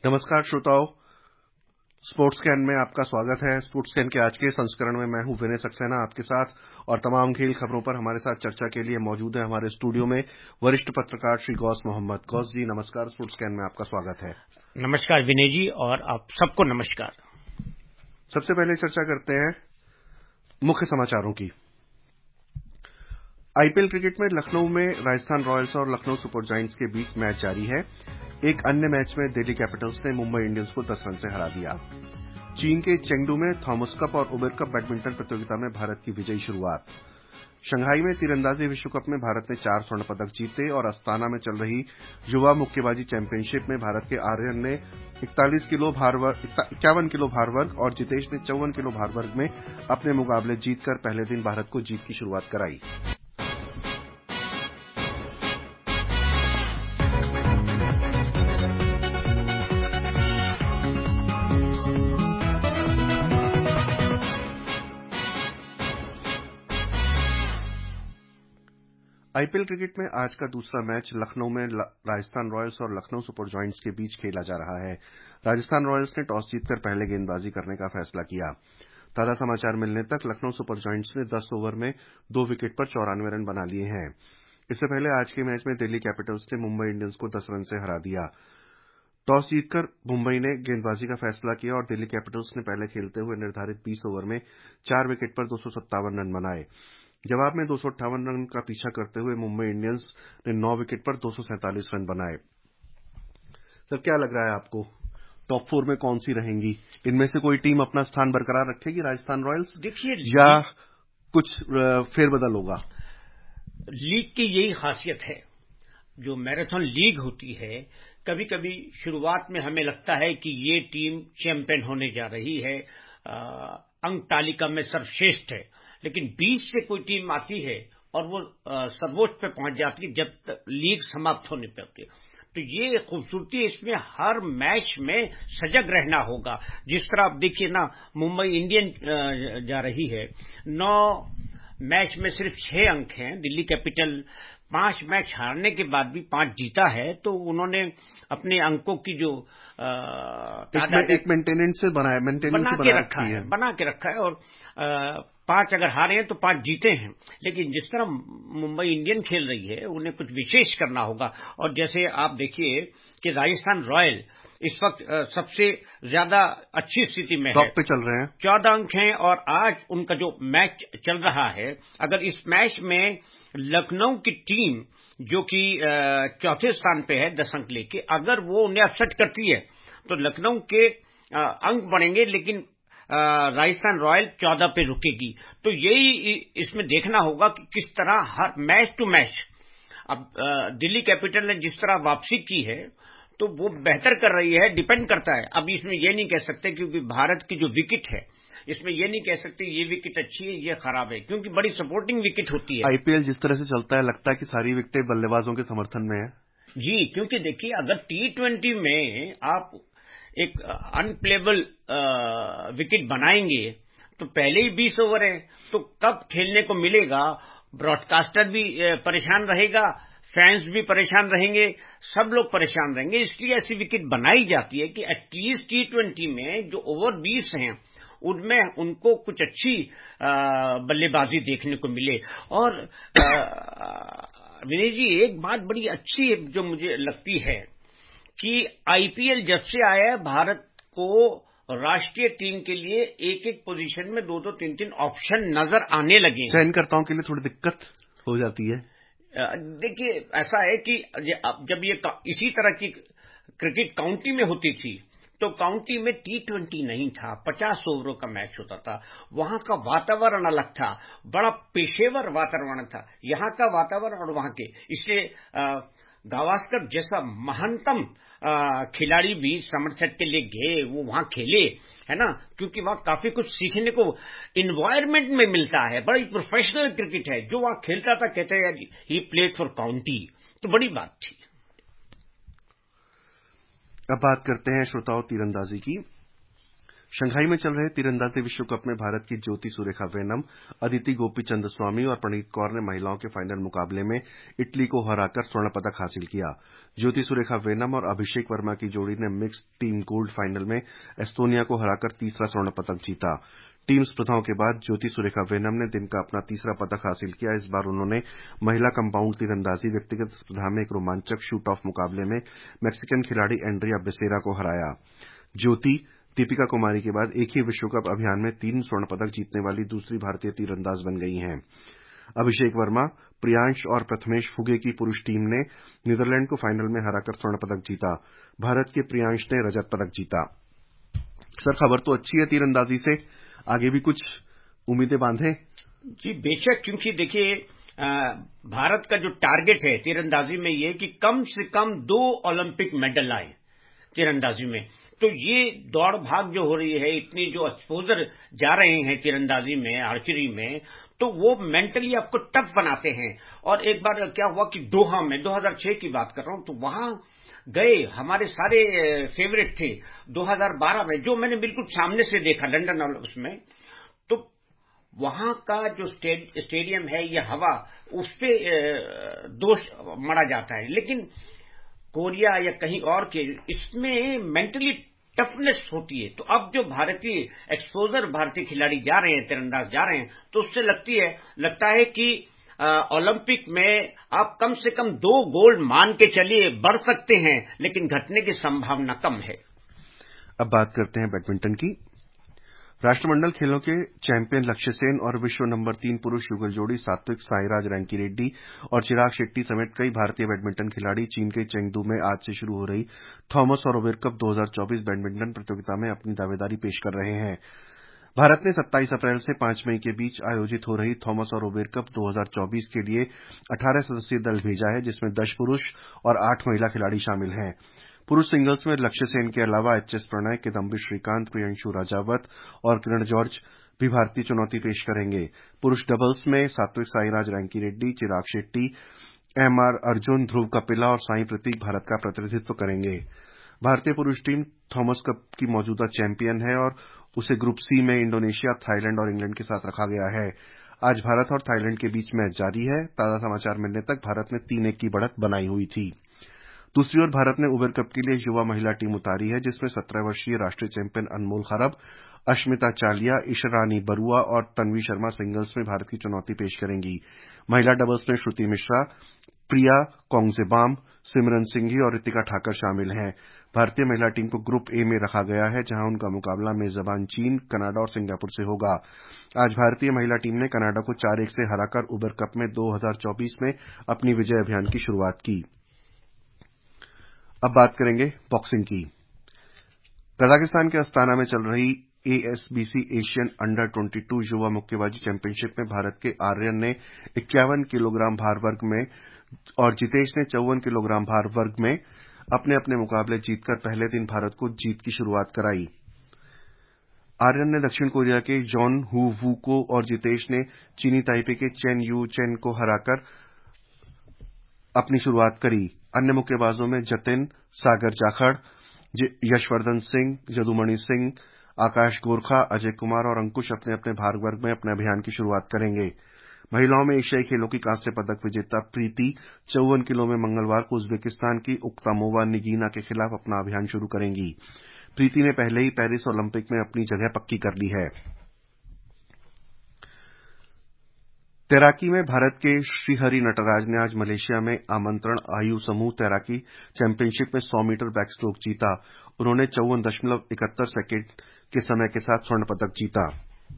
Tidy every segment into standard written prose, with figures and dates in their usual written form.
नमस्कार श्रोताओं, sports can में आपका स्वागत है। स्पोर्ट्स कैन के आज के संस्करण में मैं हूं विनय सक्सेना आपके साथ, और तमाम खेल खबरों पर हमारे साथ चर्चा के लिए मौजूद है हमारे स्टूडियो में वरिष्ठ पत्रकार श्री गौस मोहम्मद। गौस जी नमस्कार, स्पोर्ट्स कैन में आपका स्वागत है। नमस्कार विनय जी, और आप सबको नमस्कार। सबसे पहले चर्चा करते हैं मुख्य समाचारों की। आईपीएल क्रिकेट में लखनऊ में राजस्थान रॉयल्स और लखनऊ सुपर जायंट्स के बीच मैच जारी है। एक अन्य मैच में दिल्ली कैपिटल्स ने मुंबई इंडियंस को 10 रन से हरा दिया। चीन के चेंगडू में थॉमस कप और उबेर कप बैडमिंटन प्रतियोगिता में भारत की विजयी शुरुआत। शंघाई में तीरंदाजी विश्व कप में भारत ने 4 स्वर्ण पदक जीते, और अस्ताना में चल रही युवा मुक्केबाजी चैंपियनशिप में भारत के आर्यन ने 51 किलो भार वर्ग और जितेश ने 54 किलो भार वर्ग में अपने मुकाबले जीतकर पहले दिन भारत को जीत की शुरुआत कराई। आईपीएल क्रिकेट में आज का दूसरा मैच लखनऊ में राजस्थान रॉयल्स और लखनऊ सुपर जायंट्स के बीच खेला जा रहा है। राजस्थान रॉयल्स ने टॉस जीतकर पहले गेंदबाजी करने का फैसला किया। ताजा समाचार मिलने तक लखनऊ सुपर जायंट्स ने 10 ओवर में 2 विकेट पर 94 रन बना लिए हैं। इससे पहले आज के मैच में दिल्ली कैपिटल्स ने मुंबई इंडियंस को 10 रन से हरा दिया। टॉस जीतकर मुंबई ने गेंदबाजी का फैसला किया और दिल्ली कैपिटल्स ने पहले खेलते हुए निर्धारित 20 ओवर में 4 विकेट पर 257 रन बनाए। जवाब में 258 रन का पीछा करते हुए मुंबई इंडियंस ने 9 विकेट पर 247 रन बनाए। सर, क्या लग रहा है आपको, टॉप 4 में कौन सी रहेंगी? इनमें से कोई टीम अपना स्थान बरकरार रखेगी, राजस्थान रॉयल्स, देखिए, या कुछ फेरबदल होगा? लीग की यही खासियत है। जो मैराथन लीग होती है, कभी कभी शुरुआत में हमें लगता है कि ये टीम चैंपियन होने जा रही है, अंक तालिका में सर्वश्रेष्ठ है, लेकिन बीच से कोई टीम आती है और वो सर्वोच्च पे पहुंच जाती है जब तक लीग समाप्त होने पे होती है। तो ये खूबसूरती है, इसमें हर मैच में सजग रहना होगा। जिस तरह आप देखिए ना, मुंबई इंडियन जा रही है, 9 मैच में सिर्फ 6 अंक हैं। दिल्ली कैपिटल 5 मैच हारने के बाद भी 5 जीता है, तो उन्होंने अपने अंकों की जो एक मेंटेनेंस से बना के रखा है, और 5 अगर हारे हैं तो 5 जीते हैं। लेकिन जिस तरह मुंबई इंडियन खेल रही है, उन्हें कुछ विशेष करना होगा। और जैसे आप देखिए कि राजस्थान रॉयल इस वक्त सबसे ज्यादा अच्छी स्थिति में है, टॉप पे चल रहे हैं, 14 अंक हैं। और आज उनका जो मैच चल रहा है, अगर इस मैच में लखनऊ की टीम जो कि चौथे स्थान पे है 10 अंक लेके, अगर वो उन्हें अपसेट करती है तो लखनऊ के अंक बढ़ेंगे, लेकिन राजस्थान रॉयल 14 पे रुकेगी। तो यही इसमें देखना होगा कि किस तरह हर मैच टू मैच। अब दिल्ली कैपिटल ने जिस तरह वापसी की है, तो वो बेहतर कर रही है, डिपेंड करता है। अब इसमें ये नहीं कह सकते, क्योंकि भारत की जो विकेट है, इसमें ये नहीं कह सकते ये विकेट अच्छी है, ये खराब है, क्योंकि बड़ी सपोर्टिंग विकेट होती है। आईपीएल जिस तरह से चलता है, लगता है कि सारी विकेटें बल्लेबाजों के समर्थन में है। जी, क्योंकि देखिए, अगर T20 में आप एक अनप्लेबल विकेट बनाएंगे तो पहले ही 20 ओवर है, तो कब खेलने को मिलेगा? ब्रॉडकास्टर भी परेशान रहेगा, फैंस भी परेशान रहेंगे, सब लोग परेशान रहेंगे। इसलिए ऐसी विकेट बनाई जाती है कि एटलीस्ट T20 में जो ओवर 20 हैं, उनमें उनको कुछ अच्छी बल्लेबाजी देखने को मिले। और विनय जी, एक बात बड़ी अच्छी है जो मुझे लगती है कि आईपीएल जब से आया है, भारत को राष्ट्रीय टीम के लिए एक पोजीशन में 2-2, 3-3 ऑप्शन नजर आने लगे। चयनकर्ताओं के लिए थोड़ी दिक्कत हो जाती है। देखिए, ऐसा है कि जब ये इसी तरह की क्रिकेट काउंटी में होती थी, तो काउंटी में T20 नहीं था, 50 ओवरों का मैच होता था। वहां का वातावरण अलग था, बड़ा पेशेवर वातावरण था। यहाँ का वातावरण और वहां के, इसलिए गावस्कर जैसा महानतम खिलाड़ी भी समरसेट के लिए गए, वो वहां खेले, है ना, क्योंकि वहां काफी कुछ सीखने को इन्वायरमेंट में मिलता है। बड़ी प्रोफेशनल क्रिकेट है। जो वहां खेलता था, कहते हैं ही प्लेड फॉर काउंटी, तो बड़ी बात थी। अब बात करते हैं श्रोताओं तीरंदाजी की। शंघाई में चल रहे तीरंदाजी विश्व कप में भारत की ज्योति सुरेखा वेनम, अदिति गोपीचंद स्वामी और प्रणीत कौर ने महिलाओं के फाइनल मुकाबले में इटली को हराकर स्वर्ण पदक हासिल किया। ज्योति सुरेखा वेनम और अभिषेक वर्मा की जोड़ी ने मिक्स्ड टीम गोल्ड फाइनल में एस्टोनिया को हराकर तीसरा स्वर्ण पदक जीता। टीम स्पर्धाओं के बाद ज्योति सुरेखा वेनम ने दिन का अपना तीसरा पदक हासिल किया। इस बार उन्होंने महिला कंपाउंड तीरंदाजी व्यक्तिगत स्पर्धा में एक रोमांचक शूट ऑफ मुकाबले में मैक्सिकन खिलाड़ी एंड्रिया बेसेरा को हराया। ज्योति दीपिका कुमारी के बाद एक ही विश्व कप अभियान में 3 स्वर्ण पदक जीतने वाली दूसरी भारतीय तीरंदाज बन गई हैं। अभिषेक वर्मा, प्रियांश और प्रथमेश फुगे की पुरुष टीम ने नीदरलैंड को फाइनल में हराकर स्वर्ण पदक जीता। भारत के प्रियांश ने रजत पदक जीता। सर, खबर तो अच्छी है तीरंदाजी से, आगे भी कुछ उम्मीदें बांधें? जी बेशक, क्योंकि देखिए भारत का जो टारगेट है तीरंदाजी में ये कि कम से कम 2 ओलंपिक मेडल आए तीरंदाजी में। तो ये दौड़ भाग जो हो रही है, इतनी जो एक्सपोजर जा रहे हैं तीरंदाजी में, आर्चरी में, तो वो मेंटली आपको टफ बनाते हैं। और एक बार क्या हुआ कि दोहा में 2006 की बात कर रहा हूं, तो वहां गए हमारे सारे फेवरेट थे। 2012 में जो मैंने बिल्कुल सामने से देखा लंदन और उसमें, तो वहां का जो स्टेडियम है, ये हवा, उस पे दोष मढ़ा जाता है। लेकिन कोरिया या कहीं और के इसमें मेंटली टफनेस होती है। तो अब जो भारतीय एक्सपोजर भारतीय खिलाड़ी जा रहे हैं, तीरंदाज जा रहे हैं, तो उससे लगता है कि ओलंपिक में आप कम से कम 2 गोल्ड मान के चलिए, बढ़ सकते हैं, लेकिन घटने की संभावना कम है। अब बात करते हैं बैडमिंटन की। राष्ट्रमंडल खेलों के चैंपियन लक्ष्य सेन और विश्व नंबर 3 पुरुष युगल जोड़ी सात्विक साईराज रैंकीरेड्डी और चिराग शेट्टी समेत कई भारतीय बैडमिंटन खिलाड़ी चीन के चेंगडू में आज से शुरू हो रही थॉमस और ओवेर कप 2024 बैडमिंटन प्रतियोगिता में अपनी दावेदारी पेश कर रहे हैं। भारत ने 27 अप्रैल से 5 मई के बीच आयोजित हो रही थॉमस और ओवेर कप 2024 के लिए 18 सदस्यीय दल भेजा है, जिसमें 10 पुरुष और 8 महिला खिलाड़ी शामिल हैं। पुरुष सिंगल्स में लक्ष्य सेन के अलावा एचएस प्रणय, किदम्बी श्रीकांत, प्रियंशु राजावत और किरण जॉर्ज भी भारतीय चुनौती पेश करेंगे। पुरुष डबल्स में सात्विक साईराज रैंकीरेड्डी, चिराग शेट्टी, एमआर अर्जुन, ध्रुव कपिला और साई प्रतीक भारत का प्रतिनिधित्व करेंगे। भारतीय पुरुष टीम थॉमस कप की मौजूदा चैंपियन है और उसे ग्रुप सी में इंडोनेशिया, थाईलैंड और इंग्लैंड के साथ रखा गया है। आज भारत और थाईलैंड के बीच मैच जारी है। ताजा समाचार मिलने तक भारत ने 3-1 की बढ़त बनाई हुई थी। दूसरी ओर भारत ने ओवेर कप के लिए युवा महिला टीम उतारी है, जिसमें 17 वर्षीय राष्ट्रीय चैंपियन अनमोल खरब, अश्मिता चालिया, ईशारानी बरुआ और तन्वी शर्मा सिंगल्स में भारत की चुनौती पेश करेंगी। महिला डबल्स में श्रुति मिश्रा, प्रिया कोंगजेबाम, सिमरन सिंघी और रितिका ठाकर शामिल हैं। भारतीय महिला टीम को ग्रुप ए में रखा गया है, जहां उनका मुकाबला मेजबान चीन, कनाडा और सिंगापुर से होगा। आज भारतीय महिला टीम ने कनाडा को 4-1 से हराकर ओवेर कप में 2024 में अपनी विजय अभियान की शुरुआत की। अब बात करेंगे बॉक्सिंग की। कजाकिस्तान के अस्ताना में चल रही एएसबीसी एशियन अंडर 22 युवा मुक्केबाजी चैंपियनशिप में भारत के आर्यन ने 51 किलोग्राम भार वर्ग में और जितेश ने 54 किलोग्राम भार वर्ग में अपने अपने मुकाबले जीतकर पहले दिन भारत को जीत की शुरुआत कराई। आर्यन ने दक्षिण कोरिया के जॉन हू वू को और जितेश ने चीनी ताइपे के चेन यू चेन को हराकर अपनी शुरुआत करी। अन्य मुक्केबाजों में जतिन, सागर जाखड़, यशवर्धन सिंह, जदुमणि सिंह, आकाश गोरखा, अजय कुमार और अंकुश अपने अपने भार वर्ग में अपने अभियान की शुरुआत करेंगे। महिलाओं में एशियाई खेलों की कांस्य पदक विजेता प्रीति 54 किलो में मंगलवार को उज्बेकिस्तान की उक्तामोवा निगीना के खिलाफ अपना अभियान शुरू करेंगी। प्रीति ने पहले ही पेरिस ओलंपिक में अपनी जगह पक्की कर ली है। तैराकी में भारत के श्रीहरि नटराज ने आज मलेशिया में आमंत्रण आयु समूह तैराकी चैंपियनशिप में 100 मीटर बैकस्ट्रोक जीता। उन्होंने 54.71 सेकंड के समय के साथ स्वर्ण पदक जीता।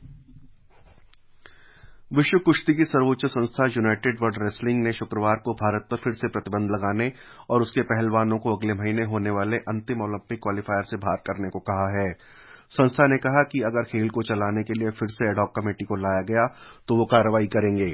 विश्व कुश्ती की सर्वोच्च संस्था यूनाइटेड वर्ल्ड रेसलिंग ने शुक्रवार को भारत पर फिर से प्रतिबंध लगाने और उसके पहलवानों को अगले महीने होने वाले अंतिम ओलंपिक क्वालीफायर से बाहर करने को कहा है। संस्था ने कहा कि अगर खेल को चलाने के लिए फिर से एडहॉक कमेटी को लाया गया तो वो कार्रवाई करेंगे।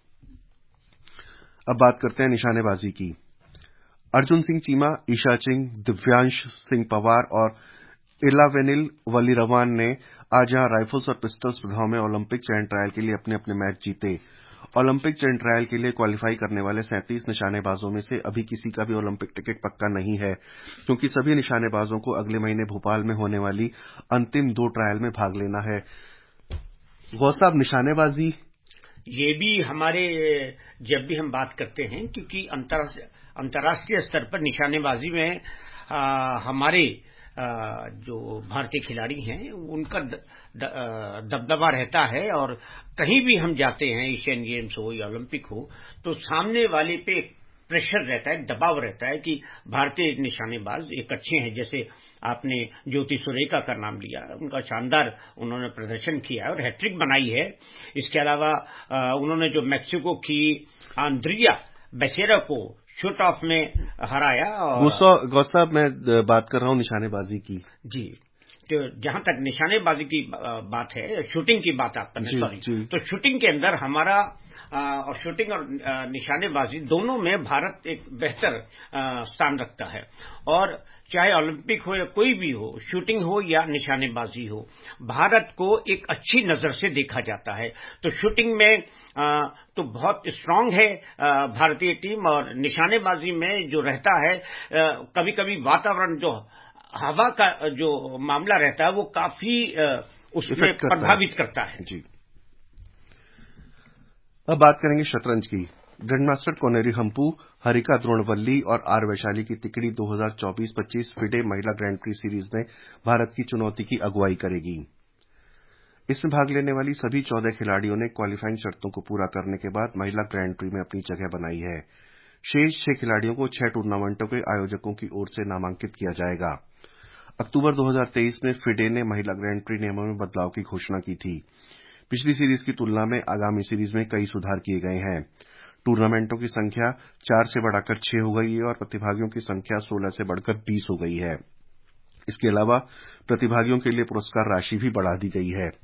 अब बात करते हैं निशानेबाजी की। अर्जुन सिंह चीमा, ईशा सिंह, दिव्यांश सिंह पवार और इलावेनिल वलीरवान ने आज यहां राइफल्स और पिस्टल स्पर्धाओं में ओलंपिक चयन ट्रायल के लिए अपने अपने मैच जीते ओलंपिक चयन ट्रायल के लिए क्वालिफाई करने वाले 37 निशानेबाजों में से अभी किसी का भी ओलंपिक टिकट पक्का नहीं है, क्योंकि सभी निशानेबाजों को अगले महीने भोपाल में होने वाली अंतिम 2 ट्रायल में भाग लेना है। गौस साहब, निशानेबाजी ये भी हमारे, जब भी हम बात करते हैं, क्योंकि अंतर्राष्ट्रीय स्तर पर निशानेबाजी में हमारे जो भारतीय खिलाड़ी हैं उनका दबदबा रहता है, और कहीं भी हम जाते हैं, एशियन गेम्स हो या ओलंपिक हो, तो सामने वाले पे प्रेशर रहता है, दबाव रहता है कि भारतीय निशानेबाज एक अच्छे हैं। जैसे आपने ज्योति सुरेखा का नाम लिया, उनका शानदार उन्होंने प्रदर्शन किया है और हैट्रिक बनाई है। इसके अलावा उन्होंने जो मैक्सिको की आंद्रिया बेसेरा को शूट ऑफ में हराया। और गौस साहब, मैं बात कर रहा हूं निशानेबाजी की। जी, तो जहां तक निशानेबाजी की बात है, शूटिंग की बात आप करने, सॉरी, तो शूटिंग के अंदर हमारा और शूटिंग और निशानेबाजी दोनों में भारत एक बेहतर स्थान रखता है। और चाहे ओलंपिक हो या कोई भी हो, शूटिंग हो या निशानेबाजी हो, भारत को एक अच्छी नजर से देखा जाता है। तो शूटिंग में तो बहुत स्ट्रांग है भारतीय टीम, और निशानेबाजी में जो रहता है, कभी कभी वातावरण, जो हवा का जो मामला रहता है, वो काफी उसमें प्रभावित करता है। जी, अब बात करेंगे शतरंज की। ग्रैंडमास्टर कोनेरी हम्पू, हरिका द्रोणवल्ली और आर वैशाली की तिकड़ी 2024-25 फिडे महिला ग्रैंड प्री सीरीज में भारत की चुनौती की अगुवाई करेगी। इसमें भाग लेने वाली सभी 14 खिलाड़ियों ने क्वालिफाइंग शर्तों को पूरा करने के बाद महिला ग्रैंड प्री में अपनी जगह बनाई है। शेष 6 खिलाड़ियों को 6 टूर्नामेंटों के आयोजकों की ओर से नामांकित किया जाएगा। अक्टूबर 2023 में फिडे ने महिला ग्रैंड प्री नियमों में बदलाव की घोषणा की थी। पिछली सीरीज की तुलना में आगामी सीरीज में कई सुधार किए गए हैं। टूर्नामेंटों की संख्या 4 से बढ़ाकर 6 हो गई है और प्रतिभागियों की संख्या 16 से बढ़कर 20 हो गई है। इसके अलावा प्रतिभागियों के लिए पुरस्कार राशि भी बढ़ा दी गई है।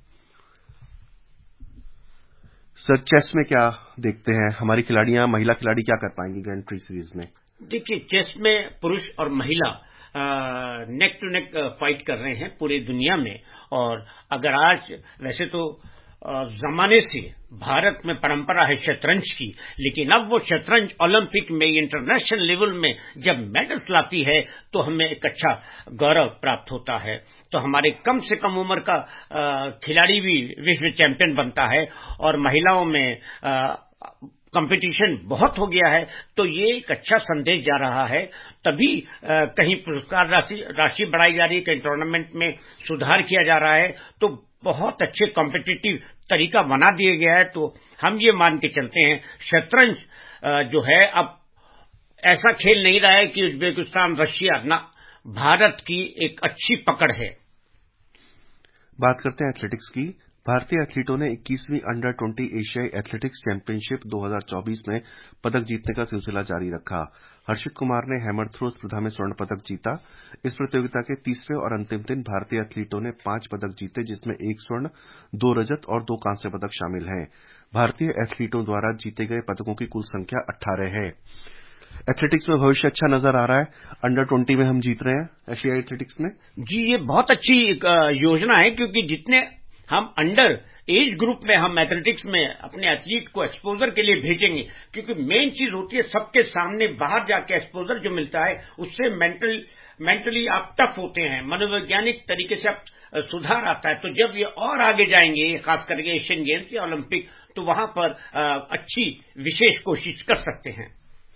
सर, चेस में क्या देखते हैं, हमारी खिलाड़ियां, महिला खिलाड़ी क्या कर पाएंगी ग्रैंड प्री सीरीज में? देखिए, चेस में पुरुष और महिला नेक टू नेक फाइट कर रहे हैं पूरे दुनिया में। और अगर आज, वैसे तो जमाने से भारत में परंपरा है शतरंज की, लेकिन अब वो शतरंज ओलंपिक में, इंटरनेशनल लेवल में जब मेडल्स लाती है तो हमें एक अच्छा गौरव प्राप्त होता है। तो हमारे कम से कम उम्र का खिलाड़ी भी विश्व चैंपियन बनता है, और महिलाओं में कंपटीशन बहुत हो गया है। तो ये एक अच्छा संदेश जा रहा है। तभी कहीं पुरस्कार राशि बढ़ाई जा रही है, कहीं टूर्नामेंट में सुधार किया जा रहा है। तो बहुत अच्छे कॉम्पिटिटिव तरीका बना दिया गया है। तो हम ये मान के चलते हैं, शतरंज जो है अब ऐसा खेल नहीं रहा है कि उज्बेकिस्तान, रशिया, ना, भारत की एक अच्छी पकड़ है। बात करते हैं एथलेटिक्स की। भारतीय एथलीटों ने 21वीं अंडर 20 एशियाई एथलेटिक्स चैंपियनशिप 2024 में पदक जीतने का सिलसिला जारी रखा। हर्षित कुमार ने हैमर थ्रो स्पर्धा में स्वर्ण पदक जीता। इस प्रतियोगिता के तीसरे और अंतिम दिन भारतीय एथलीटों ने 5 पदक जीते, जिसमें 1 स्वर्ण, 2 रजत और 2 कांस्य पदक शामिल हैं। भारतीय एथलीटों द्वारा जीते गए पदकों की कुल संख्या 18 है। एथलेटिक्स में भविष्य अच्छा नजर आ रहा है। अंडर 20 में हम जीत रहे हैं एशियाई एथलेटिक्स में। जी, ये बहुत अच्छी योजना है, क्योंकि जितने हम अंडर एज ग्रुप में हम एथलेटिक्स में अपने एथलीट को एक्सपोजर के लिए भेजेंगे, क्योंकि मेन चीज होती है सबके सामने बाहर जाके एक्सपोजर जो मिलता है, उससे मेंटली आप टफ होते हैं, मनोवैज्ञानिक तरीके से आप सुधार आता है। तो जब ये और आगे जाएंगे, खास करके एशियन गेम्स या ओलंपिक, तो वहां पर अच्छी विशेष कोशिश कर सकते हैं।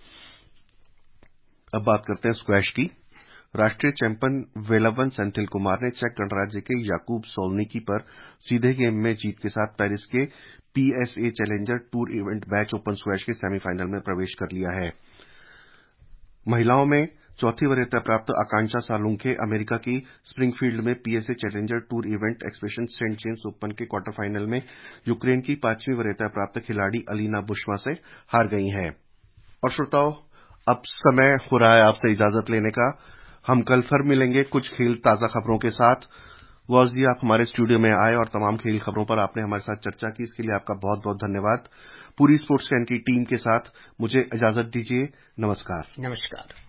अब बात करते हैं स्क्वैश की। राष्ट्रीय चैंपियन वेलवन सेंथिल कुमार ने चेक गणराज्य के याकूब सोल्निकी पर सीधे गेम में जीत के साथ पेरिस के पीएसए चैलेंजर टूर इवेंट बैच ओपन स्क्वैश के सेमीफाइनल में प्रवेश कर लिया है। महिलाओं में चौथी वरीयता प्राप्त आकांक्षा सालुंखे अमेरिका की स्प्रिंगफील्ड में PSA challenger tour event expression saint James open के क्वार्टर फाइनल में यूक्रेन की 5वीं वरीयता प्राप्त खिलाड़ी अलीना बुशमा से हार गई हैं। और श्रोताओं, अब समय हो रहा है आपसे इजाजत लेने का। हम कल फिर मिलेंगे कुछ खेल ताजा खबरों के साथ। वॉज जी, आप हमारे स्टूडियो में आए और तमाम खेल खबरों पर आपने हमारे साथ चर्चा की, इसके लिए आपका बहुत बहुत धन्यवाद। पूरी स्पोर्ट्स कैन की टीम के साथ मुझे इजाजत दीजिए। नमस्कार। नमस्कार।